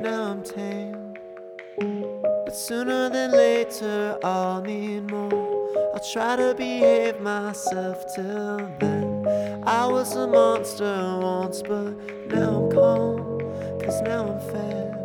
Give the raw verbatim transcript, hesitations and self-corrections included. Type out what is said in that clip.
now I'm tame. But sooner than later I'll need more. I'll try to behave myself till then. I was a monster once, but now I'm calm, 'cause now I'm fair.